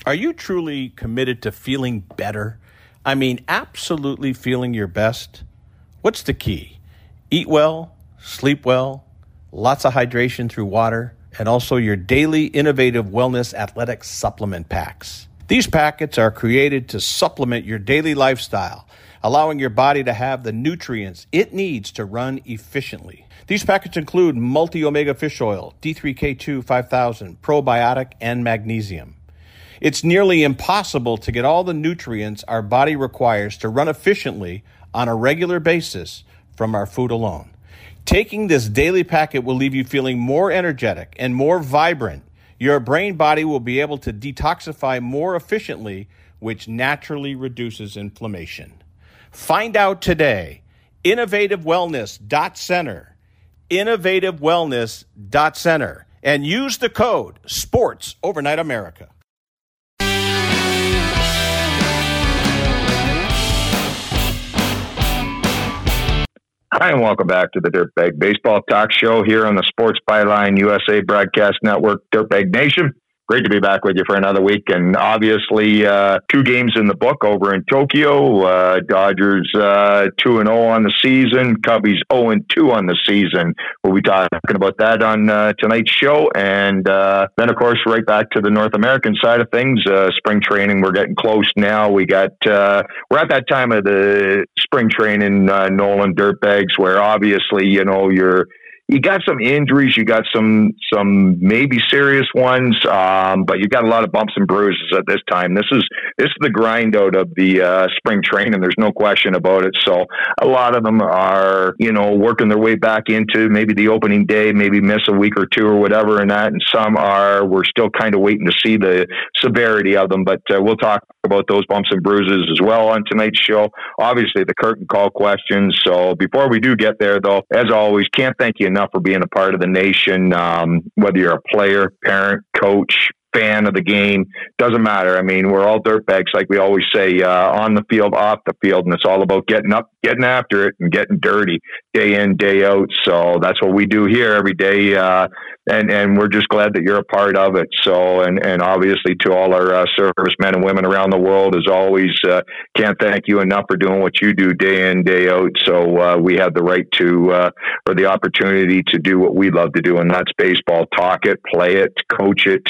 Are you truly committed to feeling better? I mean, absolutely feeling your best? What's the key? Eat well, sleep well, lots of hydration through water, and also your daily innovative wellness athletic supplement packs. These packets are created to supplement your daily lifestyle, allowing your body to have the nutrients it needs to run efficiently. These packets include multi-omega fish oil, D3K2 5000, probiotic, and magnesium. It's nearly impossible to get all the nutrients our body requires to run efficiently on a regular basis from our food alone. Taking this daily packet will leave you feeling more energetic and more vibrant. Your brain body will be able to detoxify more efficiently, which naturally reduces inflammation. Find out today. InnovativeWellness.center. InnovativeWellness.center. And use the code SPORTS Overnight America. Hi, and welcome back to the Dirtbag Baseball Talk Show here on the Sports Byline USA Broadcast Network, Dirtbag Nation. Great to be back with you for another week. And obviously, 2 games in the book over in Tokyo. Dodgers 2-0 on the season. Cubbies 0-2 on the season. We'll be talking about that on tonight's show. And then, of course, right back to the North American side of things. Spring training, we're getting close now. We're at that time of the spring training, Nolan Dirtbags, where obviously, you got some injuries, you got some maybe serious ones, but you got a lot of bumps and bruises at this time. This is the grind out of the spring training. There's no question about it. So a lot of them are, working their way back into maybe the opening day, maybe miss a week or 2 or whatever and that. And some we're still kind of waiting to see the severity of them. But we'll talk about those bumps and bruises as well on tonight's show. Obviously, the curtain call questions. So before we do get there, though, as always, can't thank you enough for being a part of the nation, whether you're a player, parent, coach, fan of the game, doesn't matter. I mean, we're all dirtbags, like we always say, on the field, off the field, and it's all about getting up, getting after it, and getting dirty day in, day out. So that's what we do here every day, and we're just glad that you're a part of it. So, and obviously to all our servicemen and women around the world, as always, can't thank you enough for doing what you do day in, day out. So we have the right to, or the opportunity to do what we love to do, and that's baseball. Talk it, play it, coach it,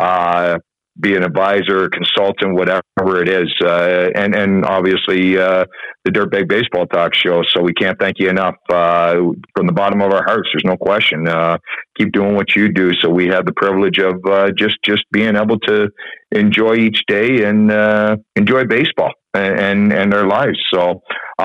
be an advisor, consultant, whatever it is. And obviously the Dirtbag Baseball Talk Show. So we can't thank you enough from the bottom of our hearts. There's no question. Keep doing what you do. So we have the privilege of just being able to enjoy each day and enjoy baseball and their lives. So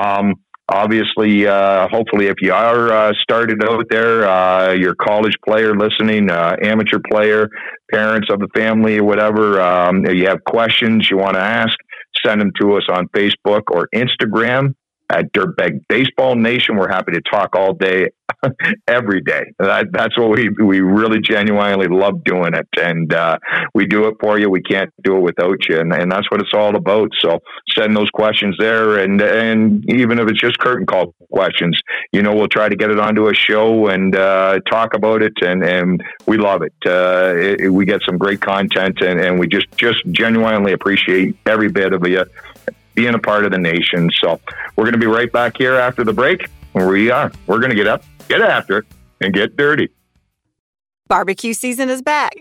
obviously, hopefully, if you are started out there, you're a college player listening, amateur player, parents of the family, or whatever, you have questions you want to ask, send them to us on Facebook or Instagram at Dirtbag Baseball Nation. We're happy to talk all day, every day. That's what we really genuinely love doing it. And we do it for you. We can't do it without you. And that's what it's all about. So send those questions there. And even if it's just curtain call questions, we'll try to get it onto a show and talk about it. And we love it. We get some great content and we just genuinely appreciate every bit of you being a part of the nation. So we're going to be right back here after the break. We're going to get up, get after it, and get dirty. Barbecue season is back.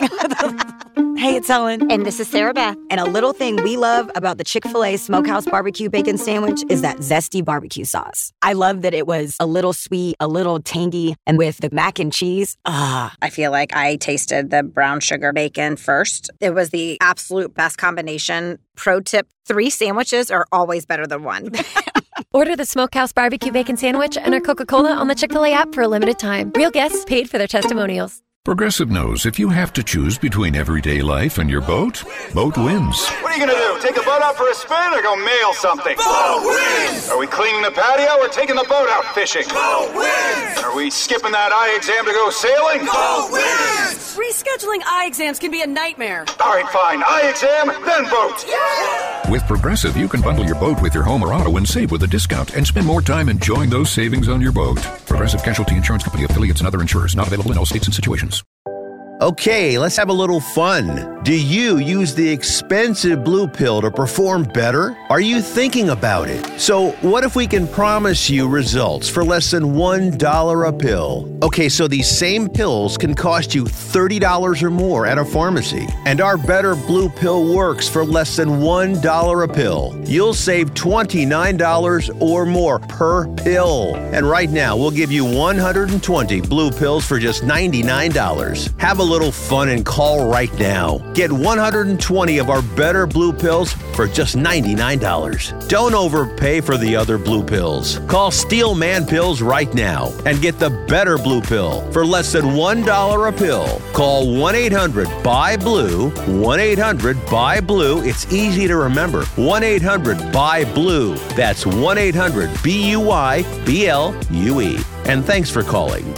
Hey, it's Ellen. And this is Sarah Beth. And a little thing we love about the Chick-fil-A Smokehouse Barbecue Bacon Sandwich is that zesty barbecue sauce. I love that it was a little sweet, a little tangy, and with the mac and cheese, I feel like I tasted the brown sugar bacon first. It was the absolute best combination. Pro tip, 3 sandwiches are always better than 1. Order the Smokehouse Barbecue Bacon Sandwich and our Coca-Cola on the Chick-fil-A app for a limited time. Real guests paid for their testimonials. Progressive knows if you have to choose between everyday life and your boat, boat wins. What are you going to do? Take the boat out for a spin or go mail something? Boat wins! Are we cleaning the patio or taking the boat out fishing? Boat wins! Are we skipping that eye exam to go sailing? Boat wins! Rescheduling eye exams can be a nightmare. All right, fine. Eye exam, then boat. Yeah! With Progressive, you can bundle your boat with your home or auto and save with a discount and spend more time enjoying those savings on your boat. Progressive Casualty Insurance Company, affiliates, and other insurers not available in all states and situations. Okay, let's have a little fun. Do you use the expensive Blue Pill to perform better? Are you thinking about it? So what if we can promise you results for less than $1 a pill? Okay, so these same pills can cost you $30 or more at a pharmacy. And our Better Blue Pill works for less than $1 a pill. You'll save $29 or more per pill. And right now, we'll give you 120 Blue Pills for just $99. Have a little fun and call right now. Get 120 of our Better Blue Pills for just $99. Don't overpay for the other Blue Pills. Call Steel Man Pills right now and get the Better Blue Pill for less than $1 a pill. Call 1-800-BUY-BLUE, 1-800-BUY-BLUE. It's easy to remember. 1-800-BUY-BLUE. That's 1-800-BUY-BLUE. And thanks for calling.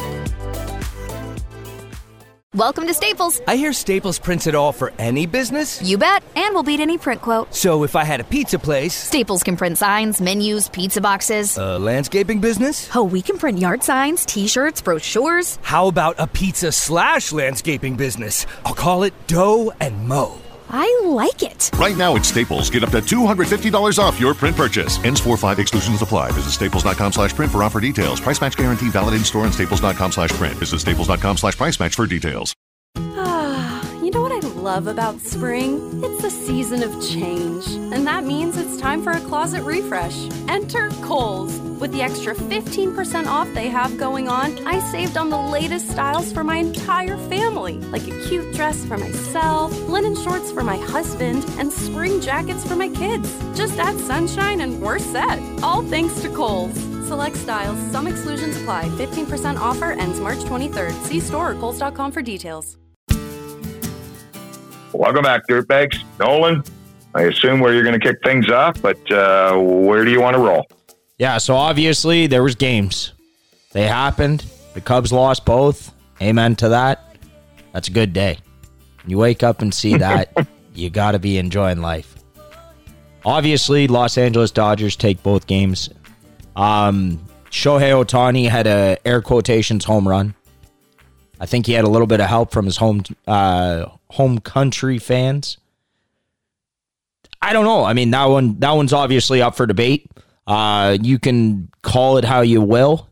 Welcome to Staples. I hear Staples prints it all for any business? You bet, and we'll beat any print quote. So if I had a pizza place... Staples can print signs, menus, pizza boxes. A landscaping business? Oh, we can print yard signs, t-shirts, brochures. How about a pizza/landscaping business? I'll call it Dough and Mo. I like it. Right now at Staples, get up to $250 off your print purchase. Ends 4/5, exclusions apply. Visit staples.com/print for offer details. Price match guarantee valid in store and staples.com/print. Visit staples.com/price match for details. You know what I love about spring? It's the season of change. And that means it's time for a closet refresh. Enter Kohl's. With the extra 15% off they have going on, I saved on the latest styles for my entire family. Like a cute dress for myself, linen shorts for my husband, and spring jackets for my kids. Just add sunshine and we're set. All thanks to Kohl's. Select styles. Some exclusions apply. 15% offer ends March 23rd. See store or Kohls.com for details. Welcome back, Dirtbags. Nolan, I assume where you're going to kick things off, but where do you want to roll? Yeah, so obviously there was games. They happened. The Cubs lost both. Amen to that. That's a good day. You wake up and see that, you got to be enjoying life. Obviously, Los Angeles Dodgers take both games. Shohei Ohtani had a air quotations home run. I think he had a little bit of help from his home country fans. I don't know. I mean, that one's obviously up for debate. You can call it how you will.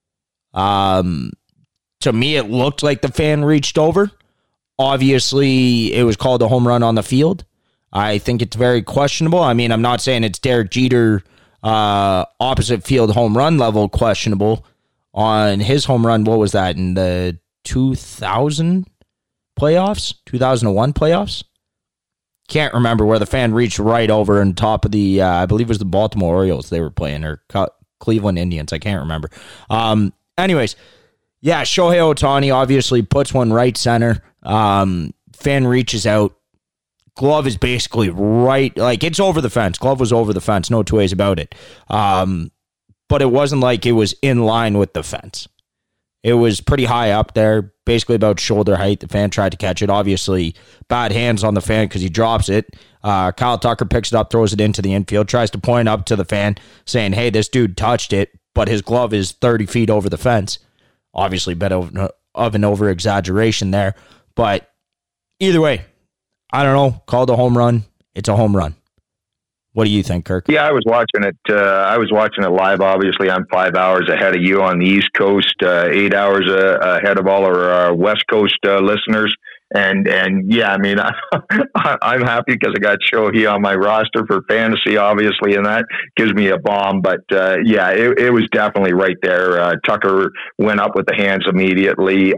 To me, it looked like the fan reached over. Obviously, it was called a home run on the field. I think it's very questionable. I mean, I'm not saying it's Derek Jeter opposite field home run level questionable on his home run. What was that, in the 2000 playoffs? 2001 playoffs? Can't remember, where the fan reached right over on top of the, I believe it was the Baltimore Orioles they were playing, or Cleveland Indians. I can't remember. Anyways, yeah, Shohei Ohtani obviously puts one right center. Fan reaches out. Glove is basically right, like it's over the fence. Glove was over the fence, no two ways about it. But it wasn't like it was in line with the fence. It was pretty high up there, basically about shoulder height. The fan tried to catch it. Obviously, bad hands on the fan because he drops it. Kyle Tucker picks it up, throws it into the infield, tries to point up to the fan, saying, hey, this dude touched it, but his glove is 30 feet over the fence. Obviously, a bit of an over-exaggeration there. But either way, I don't know. Called a home run. It's a home run. What do you think, Kirk? Yeah, I was watching it. I was watching it live. Obviously, I'm 5 hours ahead of you on the East Coast, 8 hours ahead of all our West Coast listeners. And yeah, I mean, I'm happy because I got Shohei on my roster for fantasy, obviously, and that gives me a bomb. But yeah, it was definitely right there. Tucker went up with the hands immediately.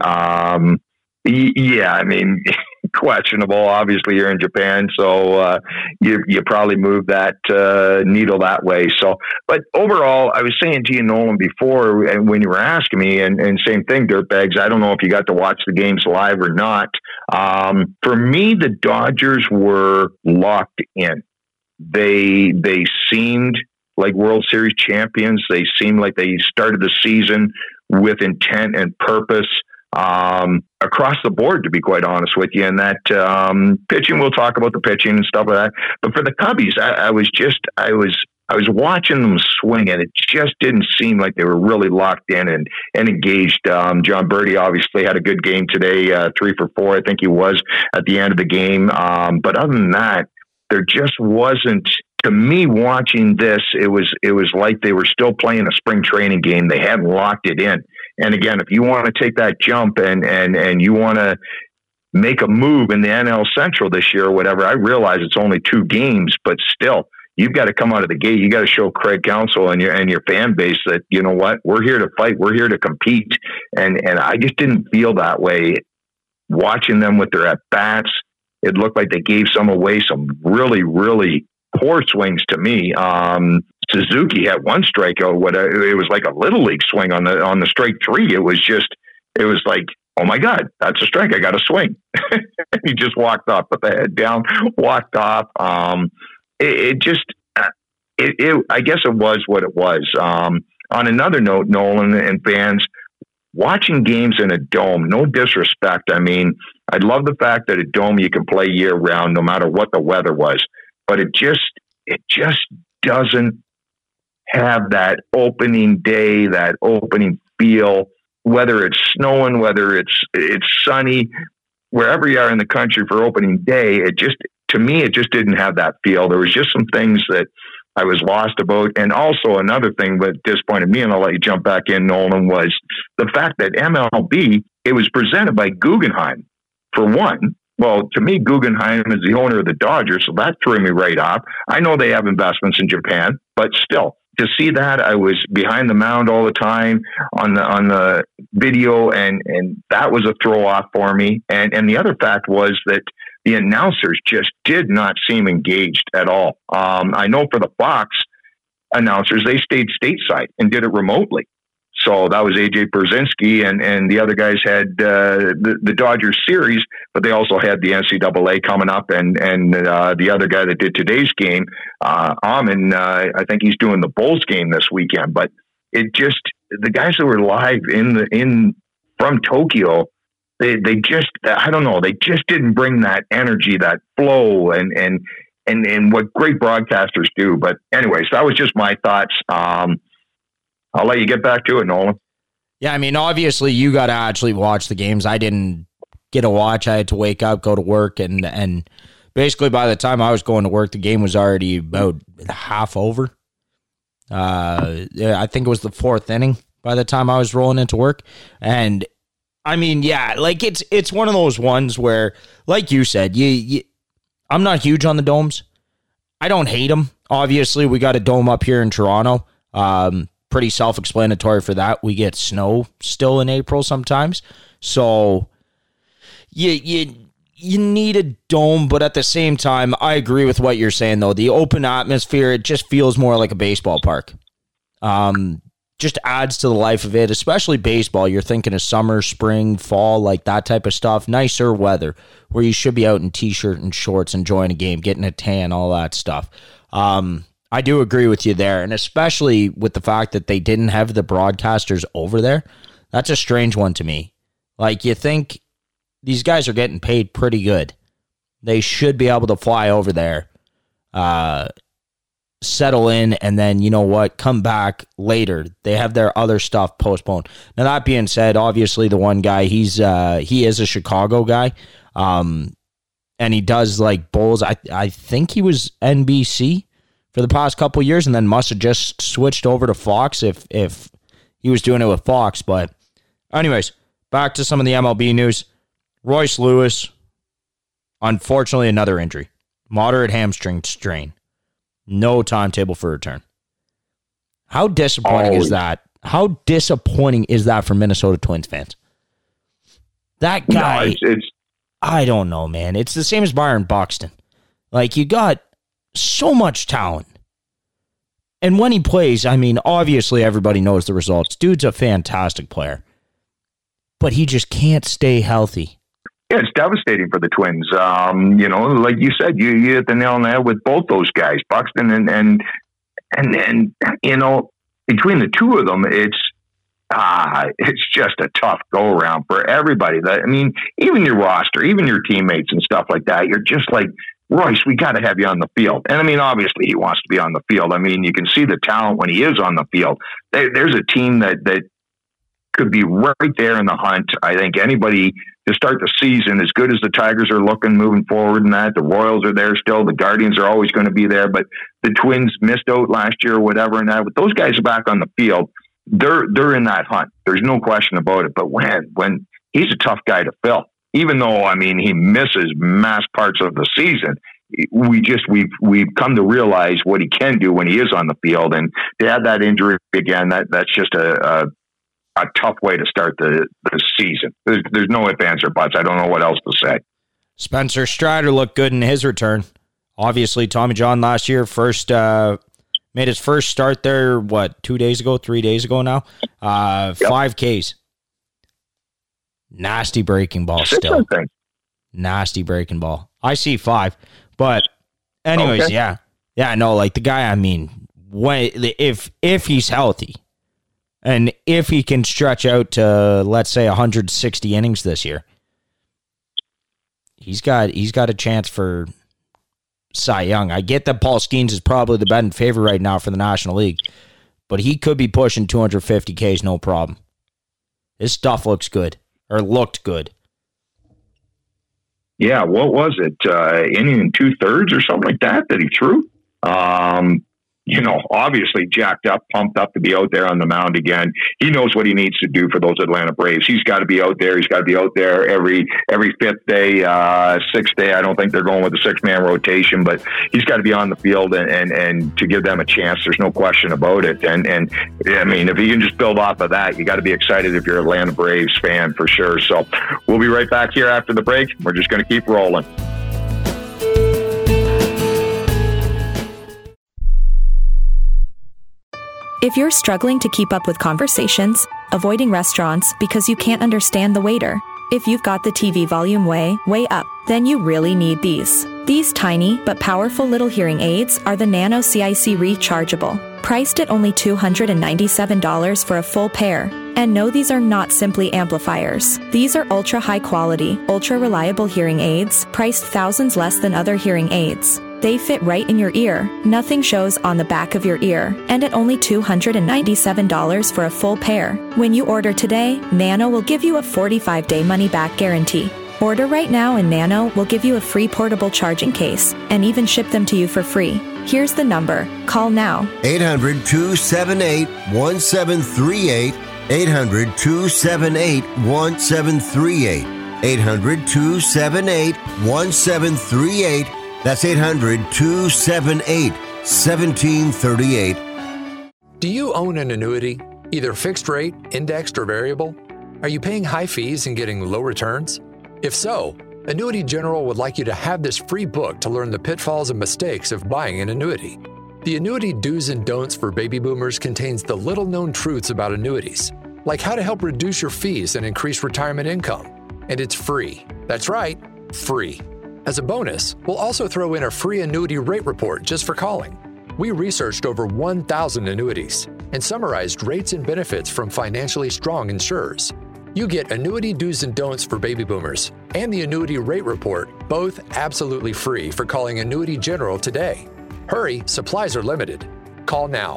Yeah, I mean, questionable. Obviously, you're in Japan, so you probably move that needle that way. So, but overall, I was saying to you, Nolan, before, and when you were asking me, and same thing, Dirtbags, I don't know if you got to watch the games live or not. For me, the Dodgers were locked in. They seemed like World Series champions. They seemed like they started the season with intent and purpose. Across the board, to be quite honest with you, and that pitching, we'll talk about the pitching and stuff like that. But for the Cubbies, I was I was watching them swing, and it just didn't seem like they were really locked in and engaged. John Birdie obviously had a good game today, 3 for 4, I think he was at the end of the game. But other than that, there just wasn't. To me, watching this, it was like they were still playing a spring training game. They hadn't locked it in. And again, if you want to take that jump and you want to make a move in the NL Central this year or whatever, I realize it's only 2 games, but still, you've got to come out of the gate. You got to show Craig Counsell and your fan base that, you know what, we're here to fight. We're here to compete. And I just didn't feel that way watching them with their at-bats. It looked like they gave some away, some really, really poor swings to me. Suzuki had 1 strikeout. It was like a little league swing on the strike 3. It was like, oh my God, that's a strike. I got to swing. He just walked off, put the head down, walked off. I guess it was what it was. On another note, Nolan and fans, watching games in a dome, no disrespect. I mean, I love the fact that a dome you can play year round, no matter what the weather was. But it just doesn't have that opening day, that opening feel, whether it's snowing, whether it's sunny, wherever you are in the country for opening day. To me, it just didn't have that feel. There was just some things that I was lost about. And also another thing that disappointed me, and I'll let you jump back in, Nolan, was the fact that MLB, it was presented by Guggenheim, for one. Well, to me, Guggenheim is the owner of the Dodgers, so that threw me right off. I know they have investments in Japan, but still, to see that, I was behind the mound all the time on the video, and that was a throw off for me. And the other fact was that the announcers just did not seem engaged at all. I know for the Fox announcers, they stayed stateside and did it remotely. So that was AJ Pierzynski, and the other guys had the Dodgers series, but they also had the NCAA coming up, and the other guy that did today's game, Amin, I think he's doing the Bulls game this weekend. But it just, the guys that were live from Tokyo, they just, I don't know, they just didn't bring that energy, that flow, and what great broadcasters do. But anyways, that was just my thoughts. I'll let you get back to it, Nolan. Yeah, I mean, obviously you got to actually watch the games. I didn't get to watch. I had to wake up, go to work, and basically by the time I was going to work, the game was already about half over. I think it was the 4th inning by the time I was rolling into work. And I mean, yeah, like it's one of those ones where, like you said, I'm not huge on the domes. I don't hate them. Obviously, we got a dome up here in Toronto. Pretty self-explanatory for that. We get snow still in April sometimes. So you need a dome, but at the same time, I agree with what you're saying, though. The open atmosphere, it just feels more like a baseball park. Just adds to the life of it, especially baseball. You're thinking of summer, spring, fall, like that type of stuff. Nicer weather where you should be out in T-shirt and shorts enjoying a game, getting a tan, all that stuff. I do agree with you there, and especially with the fact that they didn't have the broadcasters over there. That's a strange one to me. Like, you think these guys are getting paid pretty good. They should be able to fly over there, settle in, and then, you know what, come back later. They have their other stuff postponed. Now, that being said, obviously the one guy, he is a Chicago guy, and he does like Bulls. I think he was NBC for the past couple of years, and then must have just switched over to Fox if he was doing it with Fox. But anyways, back to some of the MLB news. Royce Lewis, unfortunately, another injury. Moderate hamstring strain. No timetable for return. How disappointing is that? How disappointing is that for Minnesota Twins fans? That guy, I don't know, man. It's the same as Byron Buxton. Like, you got so much talent. And when he plays, I mean, obviously everybody knows the results. Dude's a fantastic player. But he just can't stay healthy. Yeah, it's devastating for the Twins. Like you said, you hit the nail on the head with both those guys, Buxton and between the two of them, it's just a tough go around for everybody. I mean, even your roster, even your teammates and stuff like that. You're just like, Royce, we got to have you on the field. And I mean, obviously he wants to be on the field. I mean, you can see the talent when he is on the field. There's a team that could be right there in the hunt. I think anybody to start the season, as good as the Tigers are looking moving forward, and that the Royals are there still, the Guardians are always going to be there, but the Twins missed out last year or whatever, and that. But those guys are back on the field. They're in that hunt. There's no question about it. But when he's a tough guy to fill, even though, I mean, he misses mass parts of the season, we've come to realize what he can do when he is on the field. And to have that injury again, that's just a tough way to start the season. There's no ifs, ands, or buts. I don't know what else to say. Spencer Strider looked good in his return. Obviously, Tommy John last year made his first start there, 3 days ago now? 5 Ks. Nasty breaking ball still. Nasty breaking ball. I see 5. But anyways, okay. Yeah, no, like the guy, I mean, if he's healthy, and if he can stretch out to, let's say, 160 innings this year, he's got a chance for Cy Young. I get that Paul Skeens is probably the betting favorite right now for the National League, but he could be pushing 250 Ks, no problem. His stuff looks good, or looked good. Yeah, what was it? Inning and 2/3 or something like that he threw. Obviously jacked up, pumped up to be out there on the mound again. He knows what he needs to do for those Atlanta Braves. He's got to be out there. He's got to be out there every 5th day, 6th day. I don't think they're going with a 6-man rotation, but he's got to be on the field and to give them a chance. There's no question about it. And I mean, if you can just build off of that, you got to be excited if you're an Atlanta Braves fan for sure. So we'll be right back here after the break. We're just going to keep rolling. If you're struggling to keep up with conversations, avoiding restaurants because you can't understand the waiter, if you've got the TV volume way up, then you really need these. These tiny but powerful little hearing aids are the Nano CIC Rechargeable, priced at only $297 for a full pair. And no, these are not simply amplifiers. These are ultra high quality, ultra reliable hearing aids, priced thousands less than other hearing aids. They fit right in your ear, nothing shows on the back of your ear, and at only $297 for a full pair. When you order today, Nano will give you a 45-day money-back guarantee. Order right now and Nano will give you a free portable charging case and even ship them to you for free. Here's the number. Call now. 800-278-1738. 800-278-1738. 800-278-1738. That's 800-278-1738. Do you own an annuity, either fixed rate, indexed, or variable? Are you paying high fees and getting low returns? If so, Annuity General would like you to have this free book to learn the pitfalls and mistakes of buying an annuity. The Annuity Do's and Don'ts for Baby Boomers contains the little-known truths about annuities, like how to help reduce your fees and increase retirement income. And it's free. That's right, free. As a bonus, we'll also throw in a free annuity rate report just for calling. We researched over 1,000 annuities and summarized rates and benefits from financially strong insurers. You get Annuity Do's and Don'ts for Baby Boomers and the Annuity Rate Report, both absolutely free for calling Annuity General today. Hurry, supplies are limited. Call now.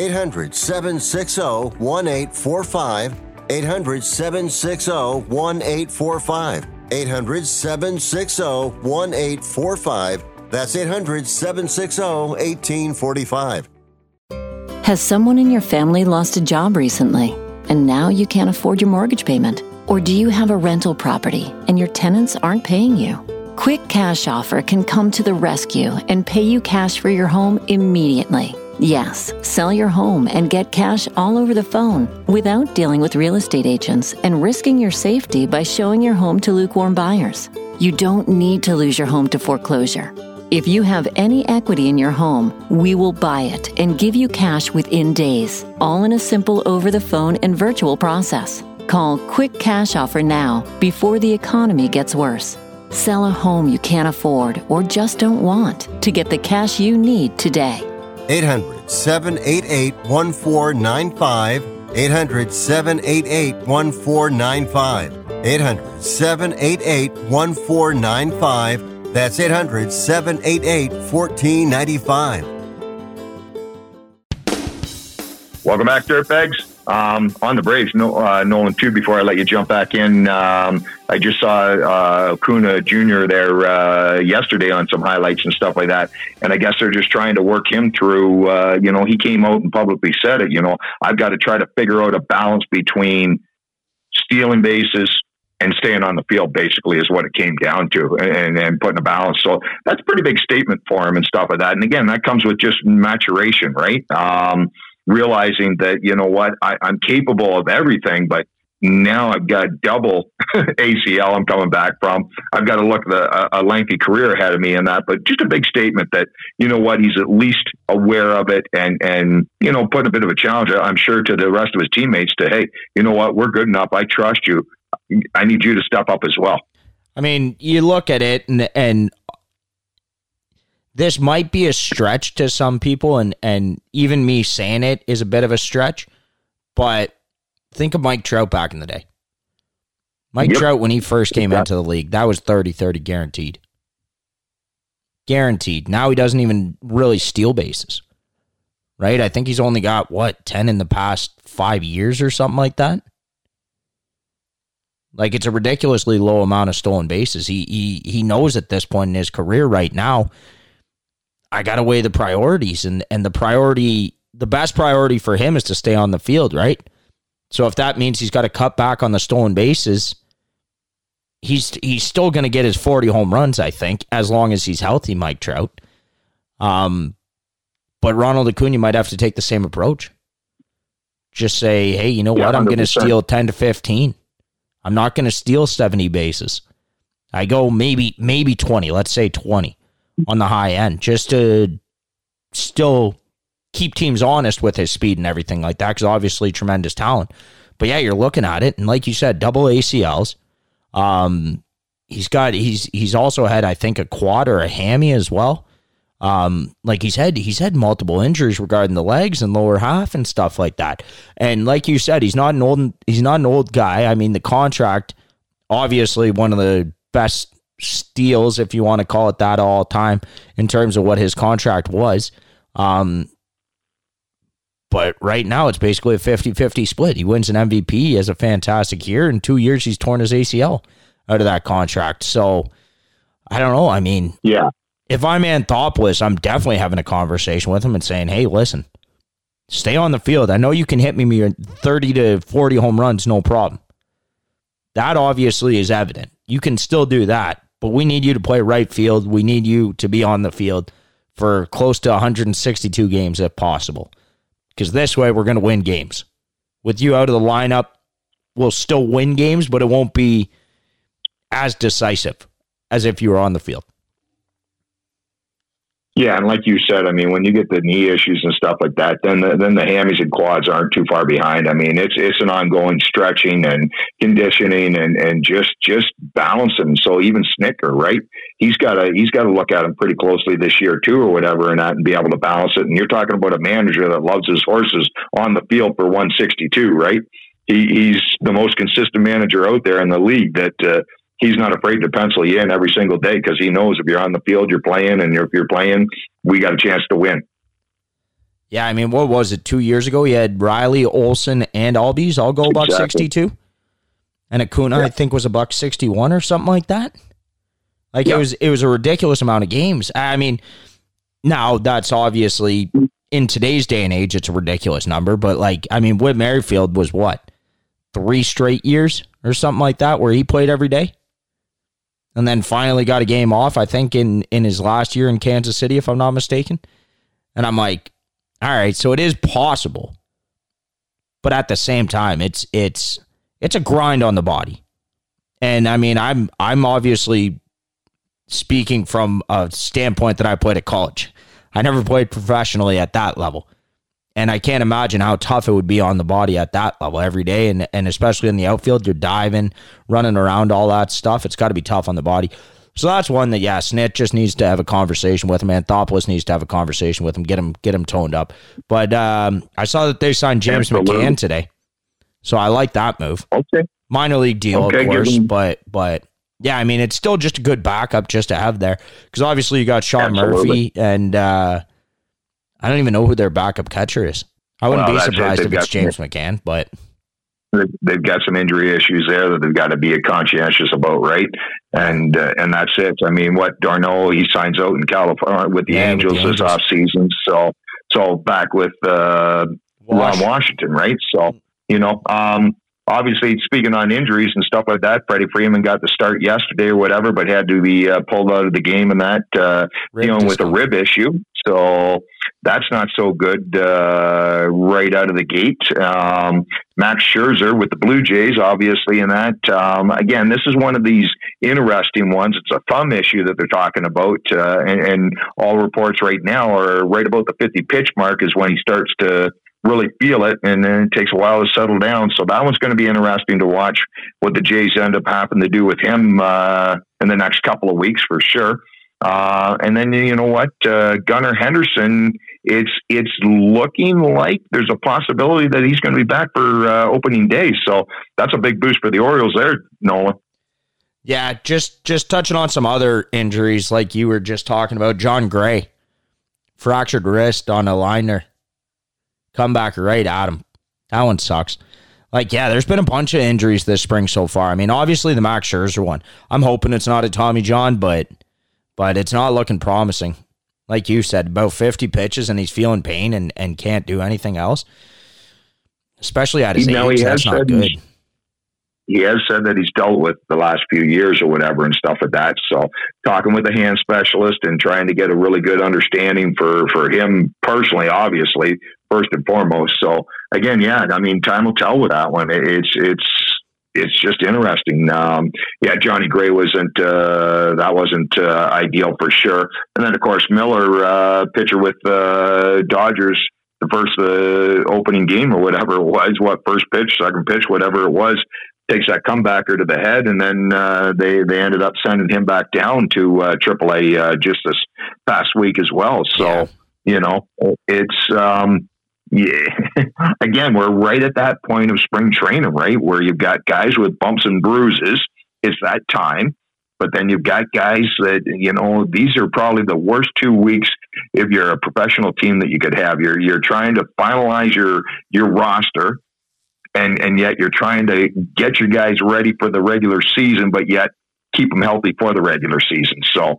800-760-1845. 800-760-1845. 800-760-1845. That's 800-760-1845. Has someone in your family lost a job recently, and now you can't afford your mortgage payment? Or do you have a rental property and your tenants aren't paying you? Quick Cash Offer can come to the rescue and pay you cash for your home immediately. Yes, sell your home and get cash all over the phone without dealing with real estate agents and risking your safety by showing your home to lukewarm buyers. You don't need to lose your home to foreclosure. If you have any equity in your home, we will buy it and give you cash within days, all in a simple over-the-phone and virtual process. Call Quick Cash Offer now before the economy gets worse. Sell a home you can't afford or just don't want to get the cash you need today. 800-788-1495. 800-788-1495. 800-788-1495. That's 800-788-1495. Welcome back, Dirtbags. On the Braves, Nolan, too, before I let you jump back in, I just saw Acuna Jr. there yesterday on some highlights and stuff like that, and I guess they're just trying to work him through, he came out and publicly said it, I've got to try to figure out a balance between stealing bases and staying on the field, basically, is what it came down to, and putting a balance. So that's a pretty big statement for him and stuff like that. And again, that comes with just maturation, right? Realizing that, I'm capable of everything, but now I've got double ACL I'm coming back from. I've got to look at a lengthy career ahead of me in that, but just a big statement that, he's at least aware of it and putting a bit of a challenge, I'm sure, to the rest of his teammates to, hey, we're good enough. I trust you. I need you to step up as well. I mean, you look at it and this might be a stretch to some people, and even me saying it is a bit of a stretch, but think of Mike Trout back in the day. Mike Trout, when he first came into the league, that was 30-30 guaranteed. Guaranteed. Now he doesn't even really steal bases, right? I think he's only got, 10 in the past 5 years or something like that? Like, it's a ridiculously low amount of stolen bases. He knows at this point in his career right now, I got to weigh the priorities, and the best priority for him is to stay on the field, right? So if that means he's got to cut back on the stolen bases, he's still going to get his 40 home runs, I think, as long as he's healthy, Mike Trout. But Ronald Acuna might have to take the same approach. Just say, hey, you know what? 100%. I'm going to steal 10 to 15. I'm not going to steal 70 bases. I go maybe 20, let's say 20 on the high end, just to still keep teams honest with his speed and everything like that, because obviously tremendous talent. But yeah, you're looking at it, and like you said, double ACLs. He's also had, I think, a quad or a hammy as well. He's had multiple injuries regarding the legs and lower half and stuff like that. And like you said, he's not an old guy. I mean, the contract, obviously one of the best steals, if you want to call it that, all time in terms of what his contract was. But right now it's basically a 50-50 split. He wins an MVP, he has a fantastic year. In 2 years, he's torn his ACL out of that contract. So I don't know. I mean, yeah. If I'm Anthopoulos, I'm definitely having a conversation with him and saying, hey, listen, stay on the field. I know you can hit me 30 to 40 home runs, no problem. That obviously is evident. You can still do that, but we need you to play right field. We need you to be on the field for close to 162 games if possible, because this way we're going to win games. With you out of the lineup, we'll still win games, but it won't be as decisive as if you were on the field. Yeah, and like you said, I mean, when you get the knee issues and stuff like that, then the hammies and quads aren't too far behind. I mean, it's an ongoing stretching and conditioning and just balancing. So even Snicker, right? He's got to look at him pretty closely this year too, or whatever, and be able to balance it. And you're talking about a manager that loves his horses on the field for 162, right? He's the most consistent manager out there in the league that. He's not afraid to pencil you in every single day because he knows if you're on the field, you're playing, and if you're playing, we got a chance to win. Yeah, I mean, what was it, 2 years ago? He had Riley, Olsen, and Albies all go $162, and Acuna, I think, was $161 or something like that. Like, it was a ridiculous amount of games. I mean, now that's obviously, in today's day and age, it's a ridiculous number, but, like, I mean, Whit Merrifield was what, 3 straight years or something like that where he played every day? And then finally got a game off, I think, in his last year in Kansas City, if I'm not mistaken. And I'm like, all right, so it is possible. But at the same time, it's a grind on the body. And I mean, I'm obviously speaking from a standpoint that I played at college. I never played professionally at that level. And I can't imagine how tough it would be on the body at that level every day. And especially in the outfield, you're diving, running around, all that stuff. It's got to be tough on the body. So that's one that, yeah, Snit just needs to have a conversation with him. Anthopoulos needs to have a conversation with him, get him toned up. But I saw that they signed James McCann today. So I like that move. Okay. Minor league deal, of course, but yeah, I mean, it's still just a good backup just to have there. Because obviously you got Sean Murphy, and I don't even know who their backup catcher is. I wouldn't be surprised if it's James McCann, but they've got some injury issues there that they've got to be conscientious about, right? And that's it. I mean, Darno, he signs out in California with the Angels this off season, so back with Ron Washington, right? So obviously, speaking on injuries and stuff like that, Freddie Freeman got the start yesterday or whatever, but had to be pulled out of the game in that dealing with a rib issue. So that's not so good right out of the gate. Max Scherzer with the Blue Jays, obviously, in that. Again, this is one of these interesting ones. It's a thumb issue that they're talking about, and all reports right now are right about the 50 pitch mark is when he starts to really feel it, and then it takes a while to settle down. So that one's going to be interesting to watch what the Jays end up having to do with him in the next couple of weeks for sure. And then you know what, Gunnar Henderson, it's looking like there's a possibility that he's going to be back for opening day. So that's a big boost for the Orioles there, Nolan. Yeah, just touching on some other injuries like you were just talking about. John Gray, fractured wrist on a liner. Come back right at him. That one sucks. Like, yeah, there's been a bunch of injuries this spring so far. I mean, obviously the Max Scherzer one. I'm hoping it's not a Tommy John, but it's not looking promising. Like you said, about 50 pitches and he's feeling pain and can't do anything else. Especially at his age, that's not good. He has said that he's dealt with the last few years or whatever and stuff like that. So talking with a hand specialist and trying to get a really good understanding for him personally, obviously, first and foremost. So again, yeah, I mean, time will tell with that one. It's just interesting. Johnny Gray wasn't ideal for sure. And then of course, Miller, pitcher with Dodgers, the first opening game or whatever it was, first pitch, second pitch, whatever it was, takes that comebacker to the head, and then they ended up sending him back down to AAA just this past week as well. So, it's again, we're right at that point of spring training, right, where you've got guys with bumps and bruises. It's that time. But then you've got guys that, these are probably the worst 2 weeks if you're a professional team that you could have. You're trying to finalize your roster, and yet you're trying to get your guys ready for the regular season, but yet keep them healthy for the regular season. So,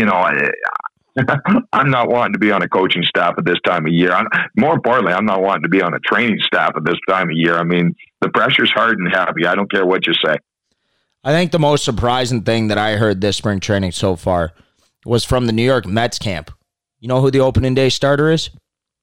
I'm not wanting to be on a coaching staff at this time of year. More importantly, I'm not wanting to be on a training staff at this time of year. I mean, the pressure's hard and heavy. I don't care what you say. I think the most surprising thing that I heard this spring training so far was from the New York Mets camp. You know who the opening day starter is?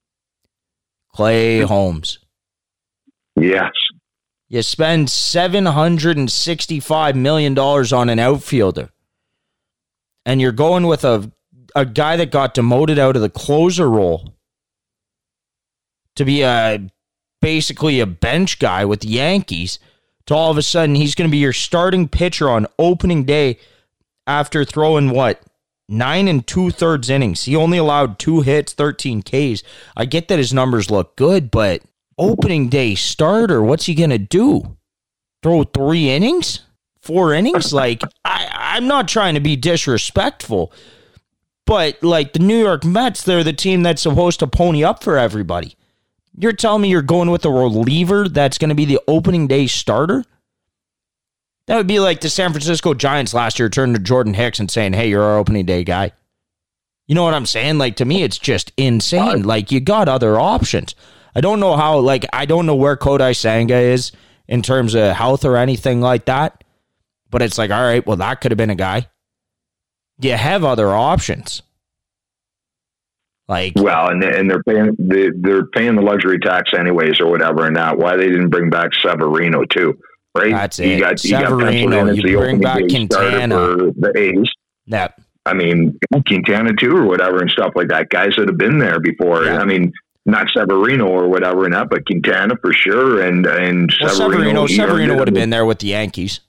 Clay Holmes. Yes. You spend $765 million on an outfielder, and you're going with a guy that got demoted out of the closer role to be basically a bench guy with the Yankees, to all of a sudden he's going to be your starting pitcher on opening day after throwing 9 2/3 innings. He only allowed 2 hits, 13 Ks. I get that his numbers look good, but opening day starter, what's he going to do? Throw 3 innings? 4 innings? Like, I'm not trying to be disrespectful, but like the New York Mets, they're the team that's supposed to pony up for everybody. You're telling me you're going with a reliever that's going to be the opening day starter? That would be like the San Francisco Giants last year turning to Jordan Hicks and saying, hey, you're our opening day guy. You know what I'm saying? Like, to me, it's just insane. Like, you got other options. I don't know I don't know where Kodai Senga is in terms of health or anything like that. But it's like, all right, well, that could have been a guy. You have other options. And they're paying the luxury tax anyways or whatever, and that why they didn't bring back Severino too, right? That's it. You got Severino. You bring back Quintana for the A's. Yep. I mean, Quintana too or whatever and stuff like that. Guys that have been there before. Yeah. I mean, not Severino or whatever and that, but Quintana for sure. And Severino would have been there with the Yankees.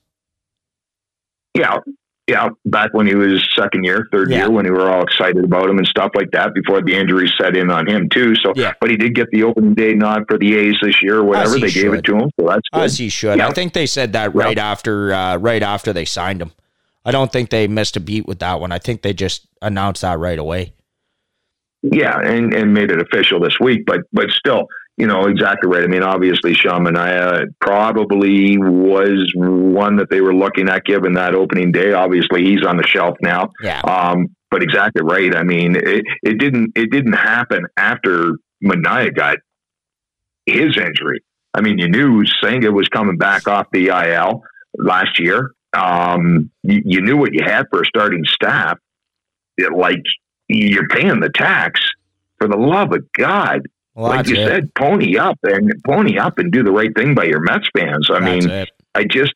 Yeah, back when he was third year, when we were all excited about him and stuff like that before the injuries set in on him too. So, but he did get the opening day nod for the A's this year or whatever. They gave it to him, so that's good. As he should. Yeah. I think they said that right after they signed him. I don't think they missed a beat with that one. I think they just announced that right away. Yeah, and made it official this week, but still, exactly right. I mean, obviously, Sean Manaea probably was one that they were looking at given that opening day. Obviously, he's on the shelf now. Yeah. But exactly right. I mean, it didn't happen after Manaea got his injury. I mean, you knew Senga was coming back off the IL last year. You knew what you had for a starting staff. You're paying the tax. For the love of God, well, like you said, pony up and do the right thing by your Mets fans. I mean, I just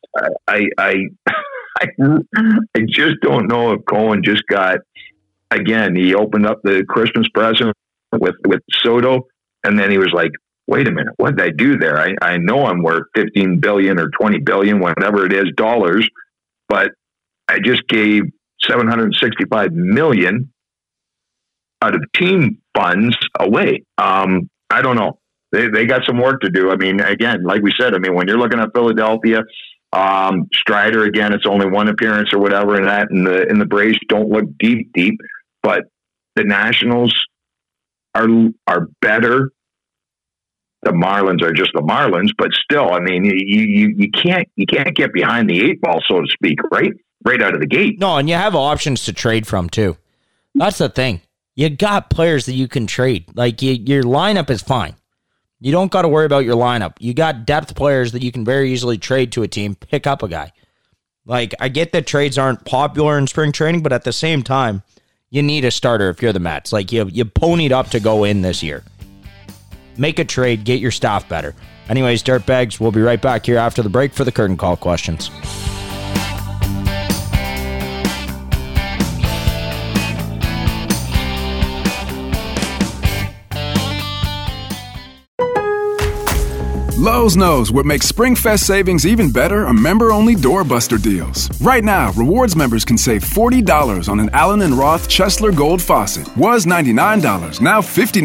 don't know if Cohen just got, again, he opened up the Christmas present with Soto, and then he was like, wait a minute, what did I do there? I know I'm worth $15 billion or $20 billion, whatever it is, dollars, but I just gave $765 million out of team funds away. I don't know. They got some work to do. I mean, again, like we said, I mean, when you're looking at Philadelphia, Strider, again, it's only one appearance or whatever, and the Braves don't look deep, but the Nationals are better. The Marlins are just the Marlins, but still, I mean, you can't get behind the eight ball, so to speak, right out of the gate. No, and you have options to trade from too. That's the thing. You got players that you can trade. Like your lineup is fine. You don't got to worry about your lineup. You got depth players that you can very easily trade to a team, pick up a guy. Like, I get that trades aren't popular in spring training, but at the same time, you need a starter if you're the Mets. Like, you ponied up to go in this year. Make a trade, get your staff better. Anyways, Dirtbags, we'll be right back here after the break for the curtain call questions. Lowe's knows what makes SpringFest savings even better are member-only doorbuster deals. Right now, Rewards members can save $40 on an Allen & Roth Chesler Gold faucet. Was $99, now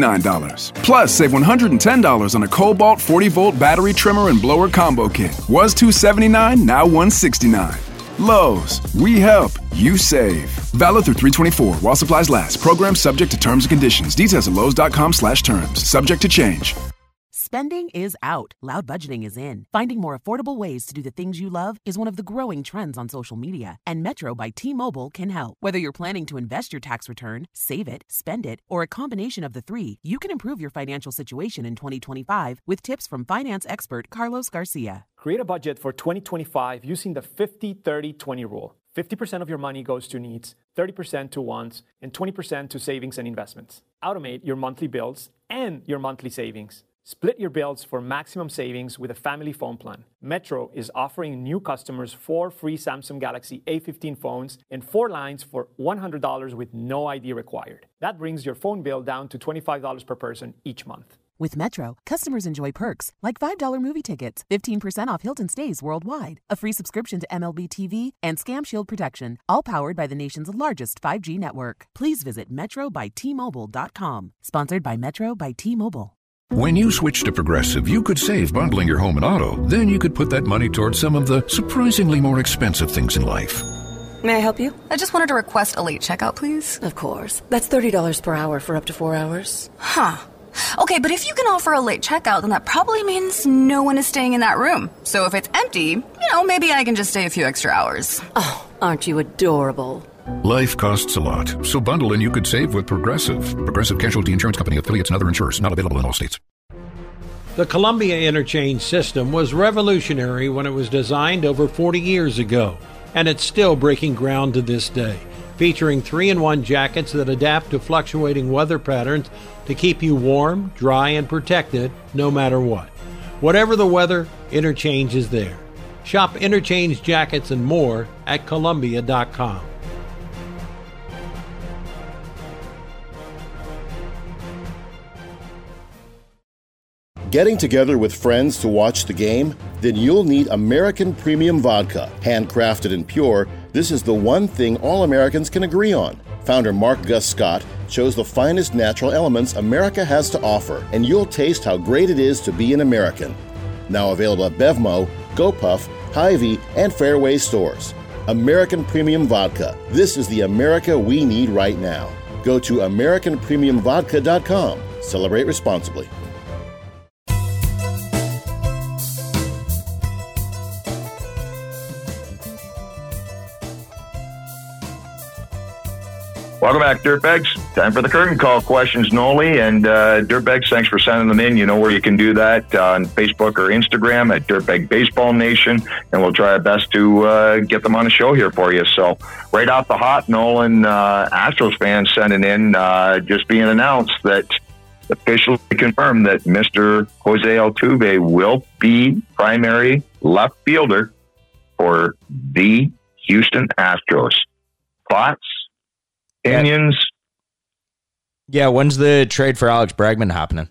$59. Plus, save $110 on a Cobalt 40-volt battery trimmer and blower combo kit. Was $279, now $169. Lowe's, we help, you save. Valid through 3/24 while supplies last. Program subject to terms and conditions. Details at lowes.com/terms. Subject to change. Spending is out. Loud budgeting is in. Finding more affordable ways to do the things you love is one of the growing trends on social media, and Metro by T-Mobile can help. Whether you're planning to invest your tax return, save it, spend it, or a combination of the three, you can improve your financial situation in 2025 with tips from finance expert Carlos Garcia. Create a budget for 2025 using the 50-30-20 rule. 50% of your money goes to needs, 30% to wants, and 20% to savings and investments. Automate your monthly bills and your monthly savings. Split your bills for maximum savings with a family phone plan. Metro is offering new customers 4 free Samsung Galaxy A15 phones and 4 lines for $100 with no ID required. That brings your phone bill down to $25 per person each month. With Metro, customers enjoy perks like $5 movie tickets, 15% off Hilton stays worldwide, a free subscription to MLB TV, and Scam Shield protection, all powered by the nation's largest 5G network. Please visit metrobytmobile.com. Sponsored by Metro by T-Mobile. When you switch to Progressive, you could save bundling your home and auto. Then you could put that money towards some of the surprisingly more expensive things in life. May I help you? I just wanted to request a late checkout, please. Of course. That's $30 per hour for up to 4 hours. Huh. Okay, but if you can offer a late checkout, then that probably means no one is staying in that room. So if it's empty, maybe I can just stay a few extra hours. Oh, aren't you adorable? Life costs a lot, so bundle and you could save with Progressive. Progressive Casualty Insurance Company, affiliates, and other insurers. Not available in all states. The Columbia Interchange system was revolutionary when it was designed over 40 years ago, and it's still breaking ground to this day. Featuring 3-in-1 jackets that adapt to fluctuating weather patterns to keep you warm, dry, and protected no matter what. Whatever the weather, Interchange is there. Shop Interchange jackets and more at Columbia.com. Getting together with friends to watch the game? Then you'll need American Premium Vodka. Handcrafted and pure, this is the one thing all Americans can agree on. Founder Mark Gus Scott chose the finest natural elements America has to offer, and you'll taste how great it is to be an American. Now available at Bevmo, GoPuff, Hy-Vee, and Fairway stores. American Premium Vodka. This is the America we need right now. Go to AmericanPremiumVodka.com. Celebrate responsibly. Welcome back, Dirtbags. Time for the curtain call questions, Noli. And Dirtbags, thanks for sending them in. You know where you can do that on Facebook or Instagram at Dirtbag Baseball Nation. And we'll try our best to get them on the show here for you. So right off the hot, Nolan, Astros fans sending in just being announced that officially confirmed that Mr. Jose Altuve will be primary left fielder for the Houston Astros. Thoughts? Opinions? Yeah, when's the trade for Alex Bregman happening?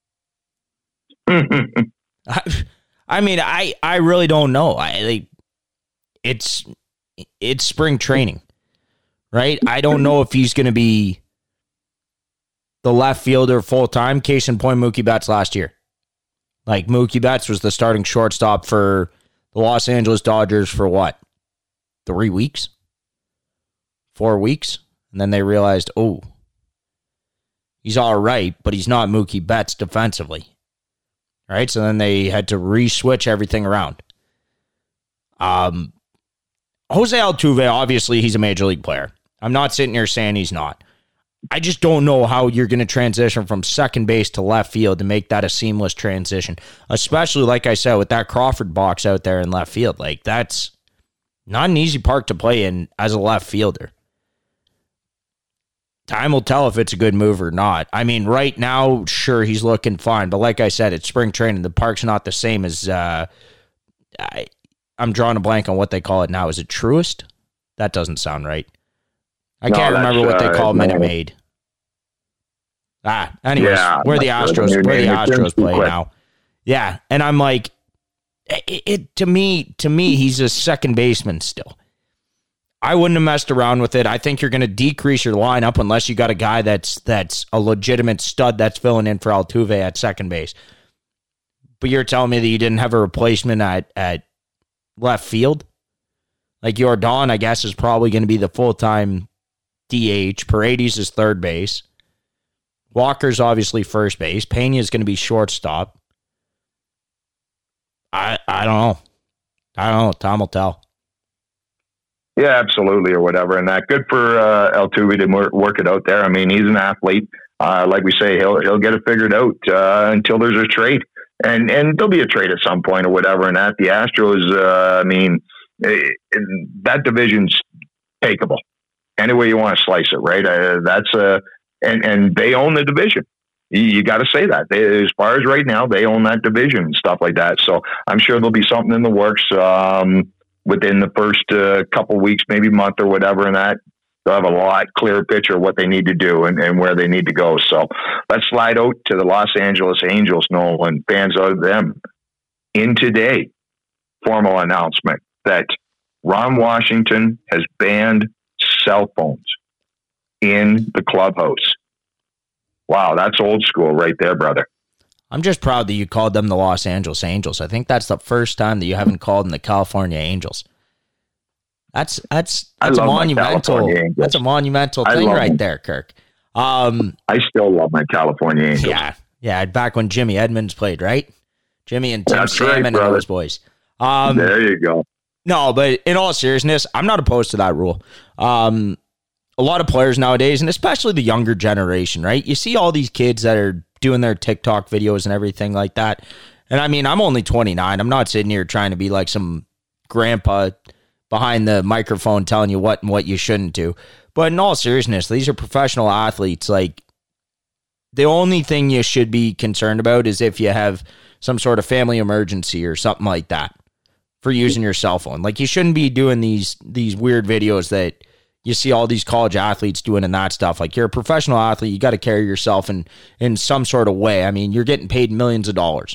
I mean, I really don't know. It's spring training, right? I don't know if he's going to be the left fielder full time. Case in point, Mookie Betts last year. Like, Mookie Betts was the starting shortstop for the Los Angeles Dodgers for what? 3 weeks? 4 weeks? And then they realized, oh, he's all right, but he's not Mookie Betts defensively. All right, so then they had to re-switch everything around. Jose Altuve, obviously, he's a major league player. I'm not sitting here saying he's not. I just don't know how you're going to transition from second base to left field to make that a seamless transition, especially, like I said, with that Crawford box out there in left field. Like, that's not an easy park to play in as a left fielder. Time will tell if it's a good move or not. I mean, right now, sure, he's looking fine. But like I said, it's spring training. The park's not the same as... I'm drawing a blank on what they call it now. Is it Truist? That doesn't sound right. I can't remember what they call Minute Maid. Anyways, where the Astros play now. Yeah, and I'm like... To me, he's a second baseman still. I wouldn't have messed around with it. I think you're going to decrease your lineup unless you got a guy that's a legitimate stud that's filling in for Altuve at second base. But you're telling me that you didn't have a replacement at left field? Like, Yordan, I guess, is probably going to be the full-time DH. Paredes is third base. Walker's obviously first base. Pena's going to be shortstop. I don't know. Time will tell. Yeah, absolutely, or whatever. And that good for Altuve to work it out there. I mean, he's an athlete. Like we say, he'll get it figured out until there's a trade. And there'll be a trade at some point or whatever. And at the Astros, that division's takeable. Any way you want to slice it, right? And they own the division. You got to say that. As far as right now, they own that division and stuff like that. So I'm sure there'll be something in the works within the first couple weeks, maybe month or whatever, and that they'll have a lot clearer picture of what they need to do and where they need to go. So let's slide out to the Los Angeles Angels, Nolan, fans of them. In today, formal announcement that Ron Washington has banned cell phones in the clubhouse. Wow, that's old school right there, brother. I'm just proud that you called them the Los Angeles Angels. I think that's the first time that you haven't called them the California Angels. That's a monumental. That's a monumental thing right there, Kirk. I still love my California Angels. Yeah. Back when Jimmy Edmonds played, right? Jimmy and Tim Salmon and those boys. There you go. No, but in all seriousness, I'm not opposed to that rule. A lot of players nowadays, and especially the younger generation, right? You see all these kids that are doing their TikTok videos and everything like that. And I mean, I'm only 29. I'm not sitting here trying to be like some grandpa behind the microphone telling you what and what you shouldn't do. But in all seriousness, these are professional athletes. Like, the only thing you should be concerned about is if you have some sort of family emergency or something like that for using your cell phone. Like, you shouldn't be doing these weird videos that you see all these college athletes doing and that stuff. Like, you're a professional athlete. You got to carry yourself in some sort of way. I mean, you're getting paid millions of dollars.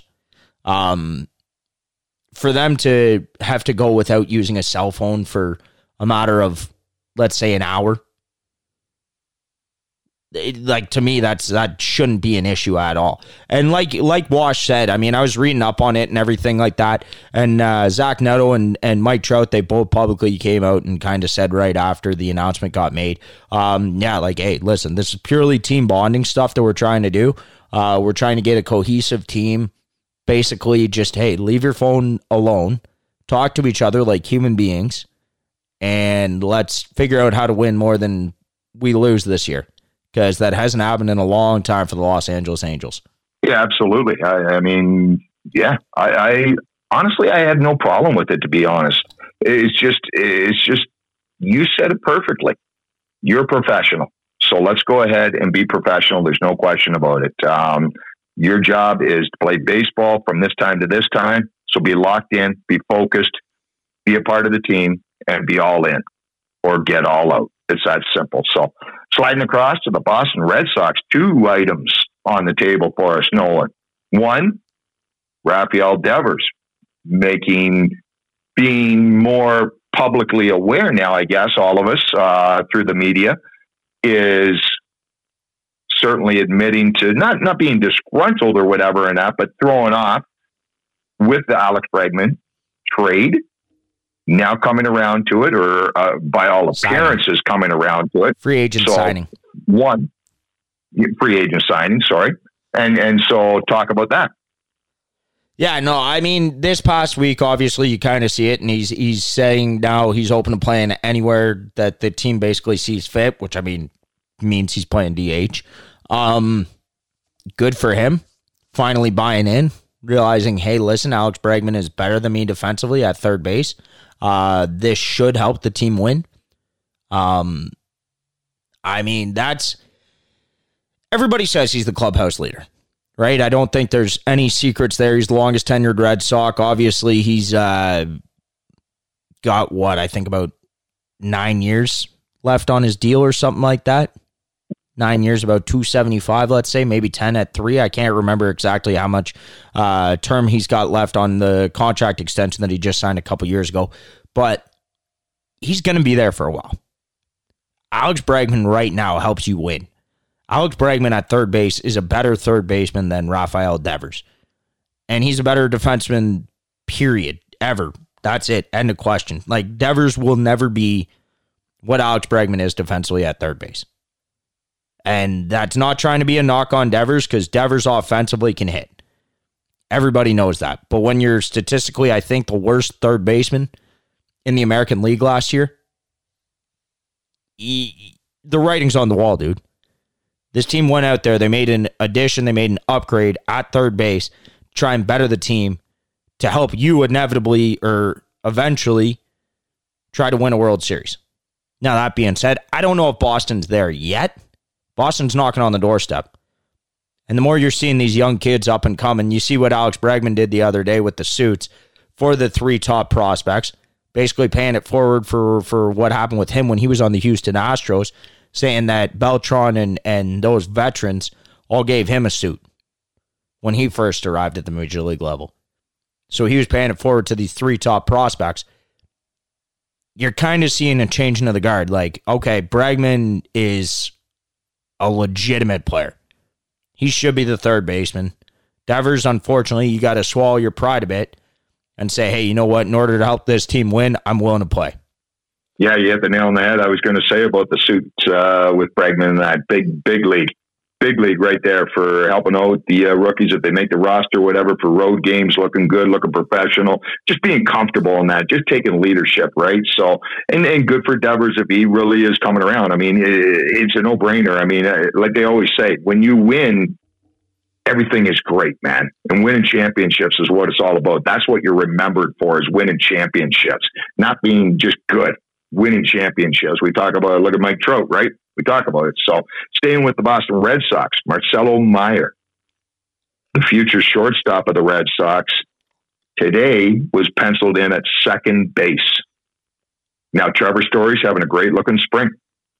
For them to have to go without using a cell phone for a matter of, let's say, an hour, To me, that shouldn't be an issue at all. And like Wash said, I mean, I was reading up on it and everything like that. And Zach Neto and Mike Trout, they both publicly came out and kind of said right after the announcement got made, hey, listen, this is purely team bonding stuff that we're trying to do. We're trying to get a cohesive team. Basically, just, hey, leave your phone alone, talk to each other like human beings, and let's figure out how to win more than we lose this year. Because that hasn't happened in a long time for the Los Angeles Angels. Yeah, absolutely. I mean, I honestly, I had no problem with it, to be honest. It's just, you said it perfectly. You're a professional. So let's go ahead and be professional. There's no question about it. Your job is to play baseball from this time to this time. So be locked in, be focused, be a part of the team, and be all in or get all out. It's that simple. So sliding across to the Boston Red Sox, 2 items on the table for us, Nolan. One, Rafael Devers being more publicly aware now, I guess, all of us through the media, is certainly admitting to not being disgruntled or whatever in that, but throwing off with the Alex Bregman trade. Now coming around to it, or by all appearances coming around to it. Free agent signing. One, free agent signing, sorry. And so talk about that. Yeah, no, I mean, this past week, obviously, you kind of see it, and he's saying now he's open to playing anywhere that the team basically sees fit, which, I mean, means he's playing DH. Good for him. Finally buying in, realizing, hey, listen, Alex Bregman is better than me defensively at third base. This should help the team win. I mean, everybody says he's the clubhouse leader, right? I don't think there's any secrets there. He's the longest tenured Red Sox. Obviously, he's got I think about 9 years left on his deal or something like that. 9 years, about $275, let's say, maybe 10 at 3. I can't remember exactly how much term he's got left on the contract extension that he just signed a couple years ago, but he's going to be there for a while. Alex Bregman right now helps you win. Alex Bregman at third base is a better third baseman than Rafael Devers, and he's a better defenseman, period, ever. That's it. End of question. Like, Devers will never be what Alex Bregman is defensively at third base. And that's not trying to be a knock on Devers, because Devers offensively can hit. Everybody knows that. But when you're statistically, I think, the worst third baseman in the American League last year, the writing's on the wall, dude. This team went out there, they made an addition, they made an upgrade at third base, try and better the team to help you inevitably or eventually try to win a World Series. Now, that being said, I don't know if Boston's there yet. Boston's knocking on the doorstep. And the more you're seeing these young kids up and coming, you see what Alex Bregman did the other day with the suits for the 3 top prospects, basically paying it forward for what happened with him when he was on the Houston Astros, saying that Beltran and those veterans all gave him a suit when he first arrived at the Major League level. So he was paying it forward to these 3 top prospects. You're kind of seeing a changing of the guard. Like, okay, Bregman is a legitimate player. He should be the third baseman. Devers, unfortunately, you got to swallow your pride a bit and say, hey, you know what? In order to help this team win, I'm willing to play. Yeah, you hit the nail on the head. I was going to say about the suit with Bregman in that big league. Big league right there for helping out the rookies if they make the roster, whatever, for road games, looking good, looking professional, just being comfortable in that, just taking leadership, right? So, and good for Devers if he really is coming around. I mean, it's a no-brainer. I mean, like they always say, when you win, everything is great, man. And winning championships is what it's all about. That's what you're remembered for, is winning championships, not being just good. Winning championships. We talk about, look at Mike Trout, right? We talk about it. So staying with the Boston Red Sox, Marcelo Meyer, the future shortstop of the Red Sox, today was penciled in at second base. Now, Trevor Story's having a great looking spring.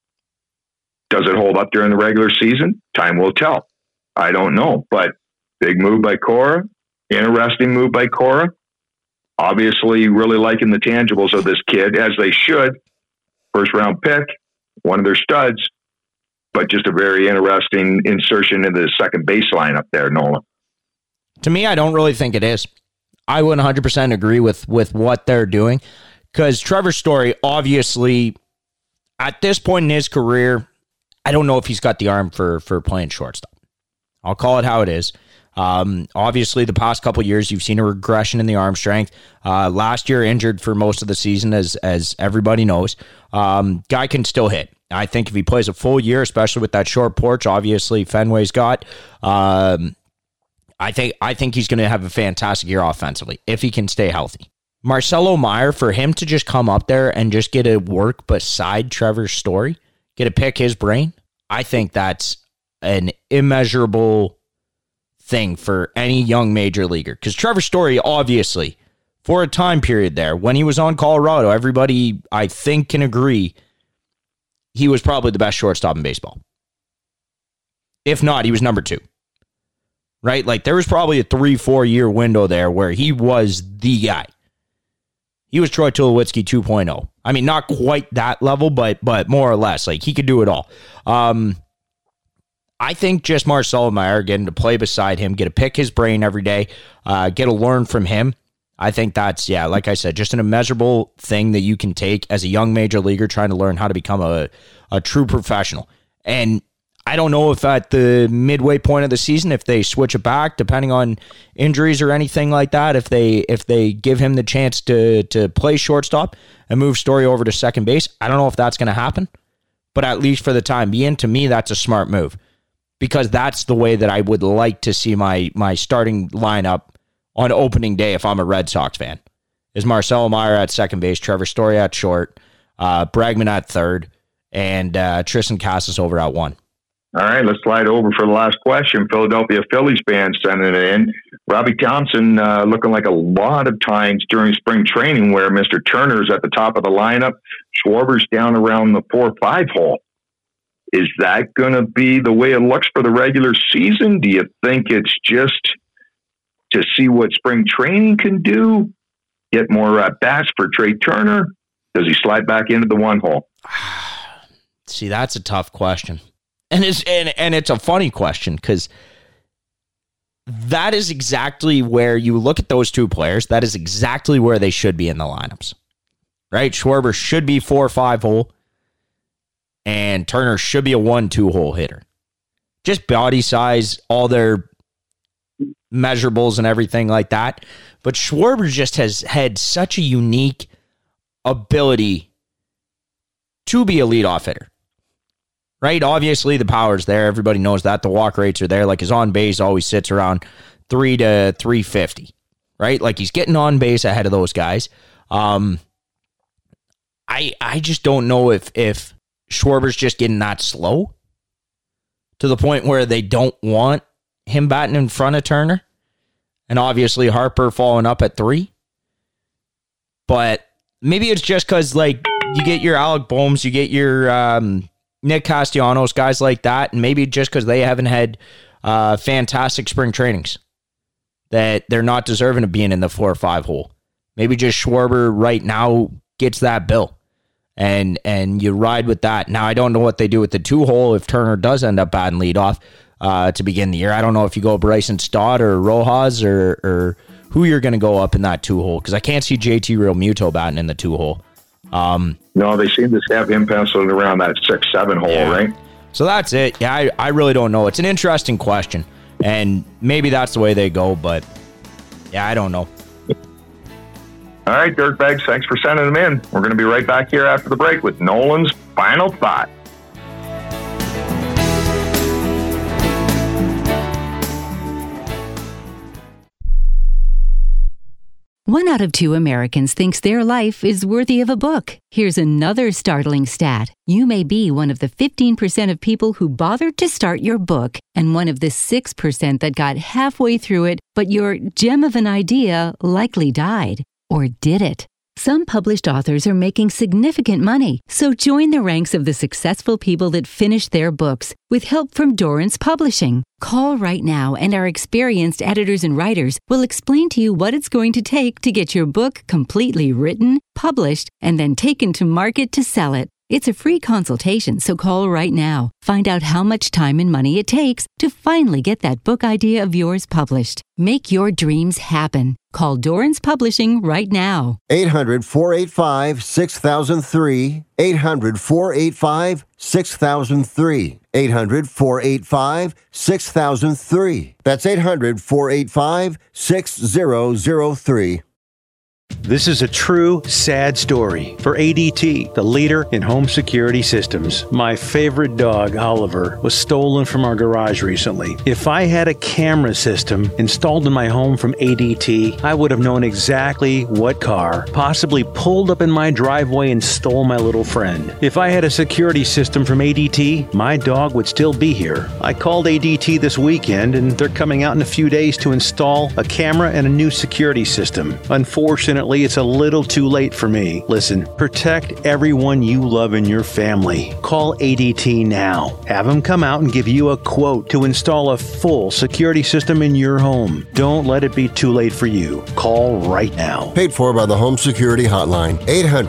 Does it hold up during the regular season? Time will tell. I don't know, but big move by Cora. Interesting move by Cora. Obviously, really liking the tangibles of this kid, as they should. First round pick, one of their studs. but just a very interesting insertion into the second base lineup there, Nolan. To me, I don't really think it is. I would 100% agree with what they're doing, because Trevor Story, obviously, at this point in his career, I don't know if he's got the arm for playing shortstop. I'll call it how it is. Obviously, the past couple of years, you've seen a regression in the arm strength. Last year, injured for most of the season, as everybody knows. Guy can still hit. I think if he plays a full year, especially with that short porch, obviously Fenway's got, I think he's going to have a fantastic year offensively if he can stay healthy. Marcelo Meyer, for him to just come up there and just get to work beside Trevor Story, get to pick his brain, I think that's an immeasurable thing for any young major leaguer. Because Trevor Story, obviously, for a time period there, when he was on Colorado, everybody, I think, can agree he was probably the best shortstop in baseball. If not, he was number 2. Right? Like, there was probably a 3-4 year window there where he was the guy. He was Troy Tulowitzki 2.0. I mean, not quite that level, but more or less. Like, he could do it all. I think just Marcelo Meyer getting to play beside him, get to pick his brain every day, get to learn from him. I think that's, like I said, just an immeasurable thing that you can take as a young major leaguer trying to learn how to become a true professional. And I don't know if at the midway point of the season, if they switch it back, depending on injuries or anything like that, if they give him the chance to play shortstop and move Story over to second base, I don't know if that's going to happen. But at least for the time being, to me, that's a smart move. Because that's the way that I would like to see my starting lineup on opening day if I'm a Red Sox fan. Is Marcelo Meyer at second base, Trevor Story at short, Bregman at third, and Tristan Casas over at 1. All right, let's slide over for the last question. Philadelphia Phillies fans sending it in. Robbie Thompson looking like a lot of times during spring training where Mr. Turner's at the top of the lineup, Schwarber's down around the 4-5 hole. Is that going to be the way it looks for the regular season? Do you think it's just to see what spring training can do? Get more at-bats for Trey Turner? Does he slide back into the 1 hole? See, that's a tough question. And it's a funny question because that is exactly where you look at those two players. That is exactly where they should be in the lineups, right? Schwarber should be 4-5 hole, and Turner should be a 1-2 hole hitter. Just body size, all their measurables and everything like that. But Schwarber just has had such a unique ability to be a leadoff hitter. Right? Obviously, the power's there. Everybody knows that. The walk rates are there. Like, his on base always sits around 3 to 350. Right? Like, he's getting on base ahead of those guys. I just don't know if Schwarber's just getting that slow to the point where they don't want him batting in front of Turner. And obviously, Harper following up at 3. But maybe it's just because, like, you get your Alec Boehms, you get your Nick Castellanos, guys like that, and maybe just because they haven't had fantastic spring trainings, that they're not deserving of being in the 4-5 hole. Maybe just Schwarber right now gets that bill, and you ride with that. Now, I don't know what they do with the 2 hole if Turner does end up batting leadoff to begin the year. I don't know if you go Bryson Stott or Rojas or who you're going to go up in that 2 hole, because I can't see JT Realmuto batting in the 2 hole. No, they seem to have him penciled around that 6-7 hole, right? So that's it. Yeah, I really don't know. It's an interesting question, and maybe that's the way they go, but yeah, I don't know. All right, Dirtbags, thanks for sending them in. We're going to be right back here after the break with Nolan's final thought. One out of 2 Americans thinks their life is worthy of a book. Here's another startling stat. You may be one of the 15% of people who bothered to start your book and one of the 6% that got halfway through it, but your gem of an idea likely died. Or did it? Some published authors are making significant money, so join the ranks of the successful people that finished their books with help from Dorrance Publishing. Call right now and our experienced editors and writers will explain to you what it's going to take to get your book completely written, published, and then taken to market to sell it. It's a free consultation, so call right now. Find out how much time and money it takes to finally get that book idea of yours published. Make your dreams happen. Call Dorrance Publishing right now. 800-485-6003. 800-485-6003. 800-485-6003. That's 800-485-6003. This is a true, sad story for ADT, the leader in home security systems. My favorite dog, Oliver, was stolen from our garage recently. If I had a camera system installed in my home from ADT, I would have known exactly what car possibly pulled up in my driveway and stole my little friend. If I had a security system from ADT, my dog would still be here. I called ADT this weekend, and they're coming out in a few days to install a camera and a new security system. Unfortunately, it's a little too late for me. Listen, protect everyone you love in your family. Call ADT now. Have them come out and give you a quote to install a full security system in your home. Don't let it be too late for you. Call right now. Paid for by the Home Security Hotline.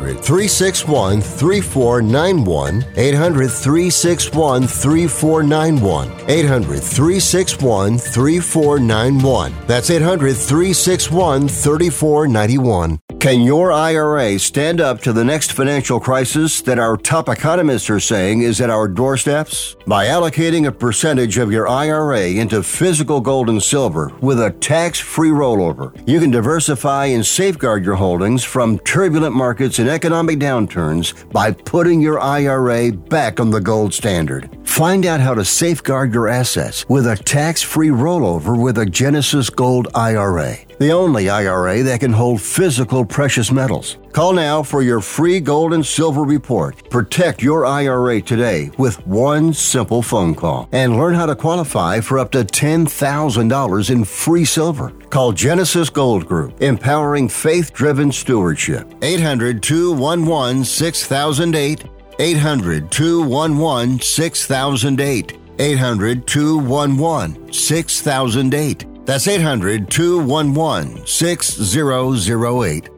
800-361-3491. 800-361-3491. 800-361-3491. That's 800-361-3491. Can your IRA stand up to the next financial crisis that our top economists are saying is at our doorsteps? By allocating a percentage of your IRA into physical gold and silver with a tax-free rollover, you can diversify and safeguard your holdings from turbulent markets and economic downturns by putting your IRA back on the gold standard. Find out how to safeguard your assets with a tax-free rollover with a Genesis Gold IRA, the only IRA that can hold physical precious metals. Call now for your free gold and silver report. Protect your IRA today with one simple phone call and learn how to qualify for up to $10,000 in free silver. Call Genesis Gold Group, empowering faith-driven stewardship. 800-211-6008. 800-211-6008. 800-211-6008. That's 800-211-6008.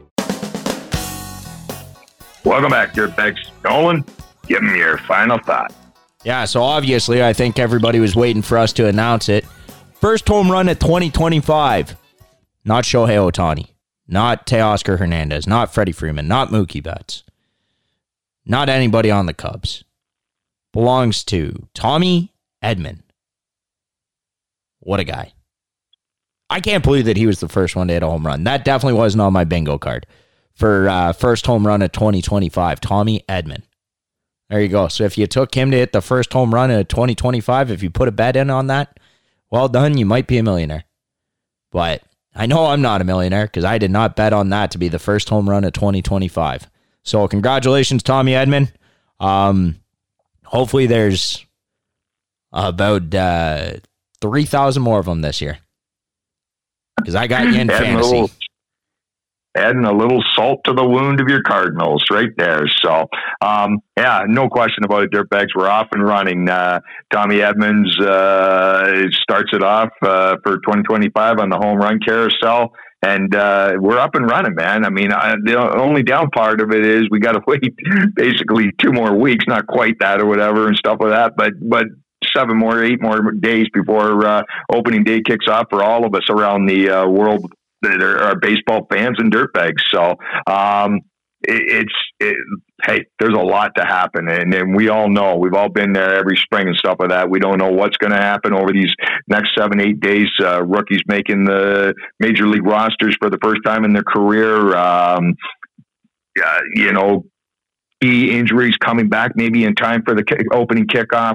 Welcome back, Dirtbags. Nolan, give me your final thought. Yeah, so obviously I think everybody was waiting for us to announce it. First home run at 2025. Not Shohei Ohtani. Not Teoscar Hernandez. Not Freddie Freeman. Not Mookie Betts. Not anybody on the Cubs. Belongs to Tommy Edman. What a guy. I can't believe that he was the first one to hit a home run. That definitely wasn't on my bingo card for first home run of 2025. Tommy Edman. There you go. So if you took him to hit the first home run of 2025, if you put a bet in on that, well done, you might be a millionaire. But I know I'm not a millionaire because I did not bet on that to be the first home run of 2025. So congratulations, Tommy Edman. Hopefully there's about 3,000 more of them this year. Because I got you in fantasy. Adding a little salt to the wound of your Cardinals right there. So, yeah, no question about it, Dirtbags. We're off and running. Tommy Edmonds starts it off for 2025 on the home run carousel. And we're up and running, man. I mean, the only down part of it is we got to wait basically 2 more weeks, not quite that or whatever and stuff like that, but 8 more days before opening day kicks off for all of us around the world that are baseball fans and Dirtbags. So hey, there's a lot to happen, and we all know, we've all been there every spring and stuff like that. We don't know what's going to happen over these next 7-8 days. Rookies making the major league rosters for the first time in their career. Key injuries coming back maybe in time for the opening kickoff.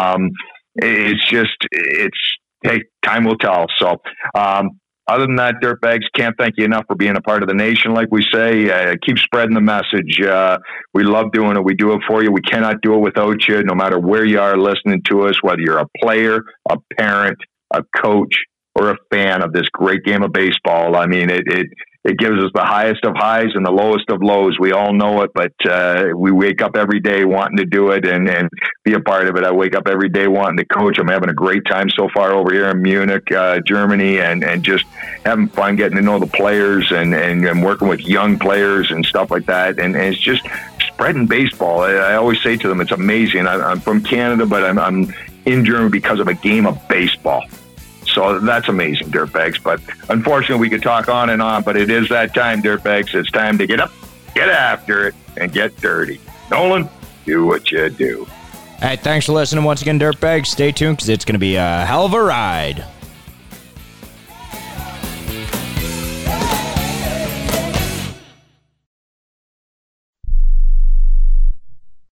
Hey, time will tell. So, other than that, Dirtbags, can't thank you enough for being a part of the nation. Like we say, keep spreading the message. We love doing it. We do it for you. We cannot do it without you, no matter where you are listening to us, whether you're a player, a parent, a coach, or a fan of this great game of baseball. I mean, it gives us the highest of highs and the lowest of lows. We all know it, but we wake up every day wanting to do it and be a part of it. I wake up every day wanting to coach. I'm having a great time so far over here in Munich, Germany, and just having fun getting to know the players and working with young players and stuff like that. And it's just spreading baseball. I always say to them, it's amazing. I'm from Canada, but I'm in Germany because of a game of baseball. So that's amazing, Dirtbags. But unfortunately, we could talk on and on, but it is that time, Dirtbags. It's time to get up, get after it, and get dirty. Nolan, do what you do. All right, thanks for listening once again, Dirtbags. Stay tuned because it's going to be a hell of a ride.